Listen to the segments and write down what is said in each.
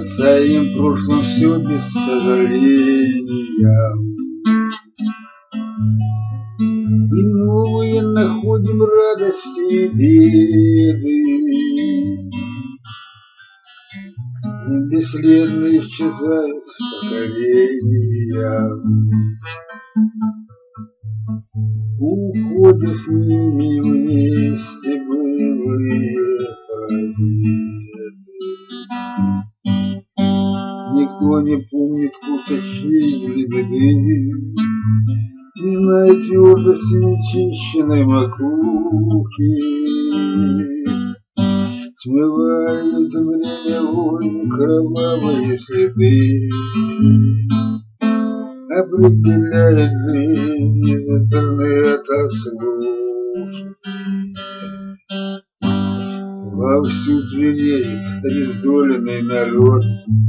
своим прошлым все без сожаления. И новые находим радости и беды, и бесследно исчезают поколения. Уходят с ними вместе былые победы. Никто не помнит вкуса чьей беды, не знает твердости нечищенной макушки. Смывает время войн кровавые следы, определяет жизнь из интернета слухи. Вовсю звереет обездоленный народ,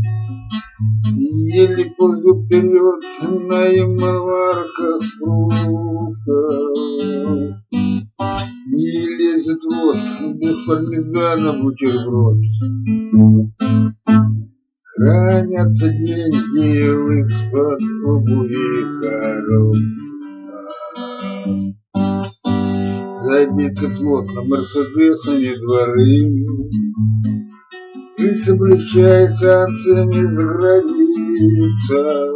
еле ползет вперед на ямарках фруктов. Не лезет вот без пармезана бутерброд. Хранятся деньги из-под обуви коробка. Забиты плотно мерседесами дворы, жизнь облегчает санкциями за границей.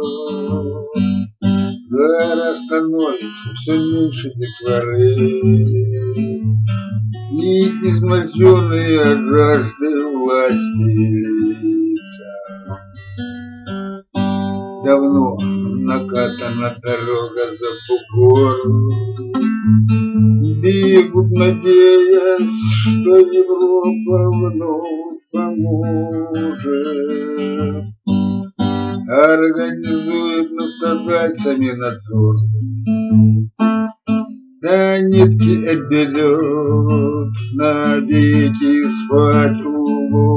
Гора становится все меньше детворы, и изможденные от жажды власти лица. Давно накатана дорога за бугор, бегут, надеясь, что Европа вновь поможет, организует над страдальцами надзор. Да нитки оберет, навеки спать улов.